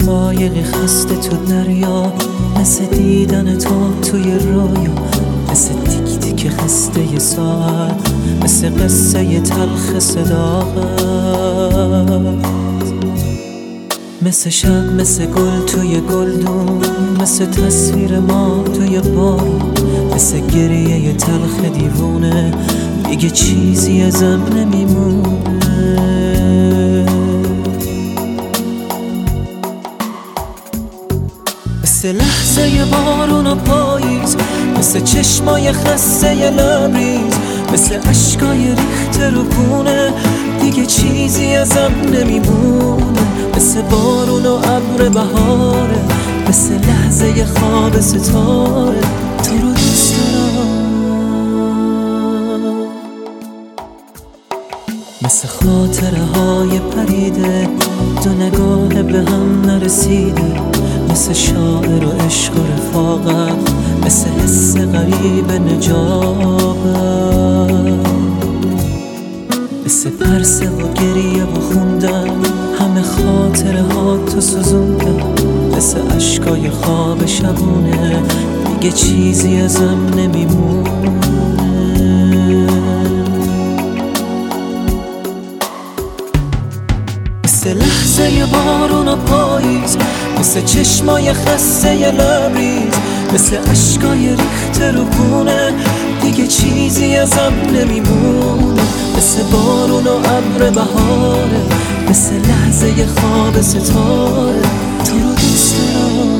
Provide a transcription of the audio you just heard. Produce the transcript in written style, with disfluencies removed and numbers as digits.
قایقی خسته تو دریا، مثل دیدن تو توی رویا، مثل تیک تیک خسته ی ساعت، مثل قصه ی تلخ صداقت، مثل شب، مثل گل توی گلدون، مثل تصویر ما توی بارون، مثل گریه ی تلخ دیوونه، دیگه چیزی ازم نمیمونه. مثل لحظه ی بارون و پاییز، مثل چشمای خسته ی لبریز، مثل عشقای ریخته رو خونه، دیگه چیزی ازم نمیمونه. مثل بارون و ابر بهاره، مثل لحظه ی خواب ستاره، تو رو دوست دارم. مثل خاطره های پریده، دو نگاه به هم نرسیده، مثل شاعر و عشق و رفاقت، مثل حس غریب نجابت، مثل پرسه و گریه و خوندن، همه خاطره ها تو سوزوندن، مثل عشقای خواب شبونه، دیگه چیزی ازم نمیمونه. مثل لحظه ی بارون و پاییز، مثل چشمای خسته ی لبریز، مثل عشقای ریخته رو خونه، دیگه چیزی ازم نمیمونه. مثل بارون و ابر بهاره، مثل لحظه ی خواب ستاره، تو رو دوست دارم.